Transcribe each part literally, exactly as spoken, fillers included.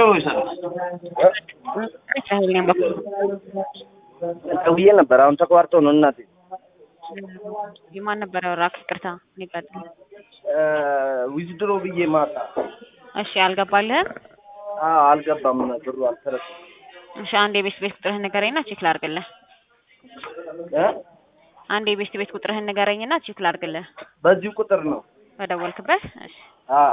ነው ይሰራል አይቻልም በቃ ደውዬ ነበር አሁን ተቋርጦ ነው እናቴ የማን ነበር ያወራክ ይቅርታ ንቀጥ ዊዝድሮ ብዬ ማታ እሺ አልገባልህም አዎ አልገባም ብሩ አልተረፈ እሺ አንዴ ቤት ቤት ቁጥርህን ንገረኝና ቼክ ላድርግልህ እ አንዴ ቤት ቤት ቁጥርህን ንገረኝና ቼክ ላድርግልህ በዚህ ቁጥር ነው በደወልክበት እሺ አዎ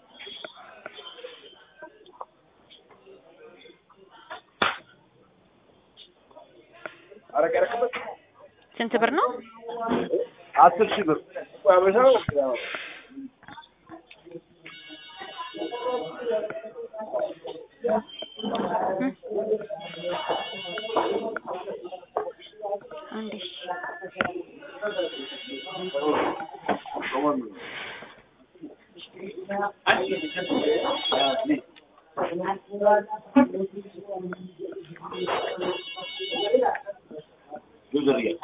አረቀረከበት ስንት ብር ነው አስር ሺህ ብር አበሻው አንዴ ዩዘሪያ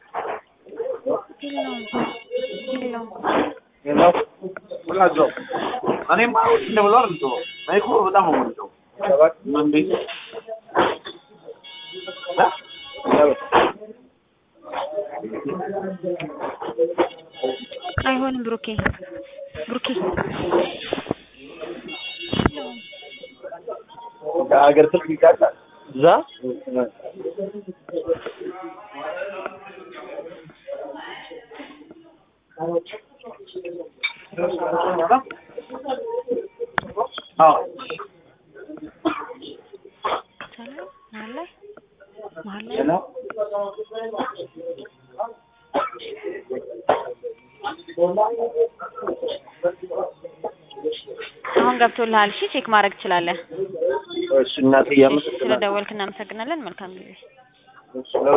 ሄሎ ሄሎ ሄሎ ወላጆ እኔ ማለት እንደብሎ አርንቶ ማይኮ በጣም ነው ሰባት መንዴ አይሆንም ብሩኬ ብሩኬ ሀገር ትልቅ ይቃጣል እዛ አዎ ማለ ማለ ነው አሁን ገብቶልሃል እሺ ቼክ ማድረግ ትችላለህ እሺ እናቴ ያመሰግናለሁ ስለደወልክ እናመሰግናለን መልካም ጊዜ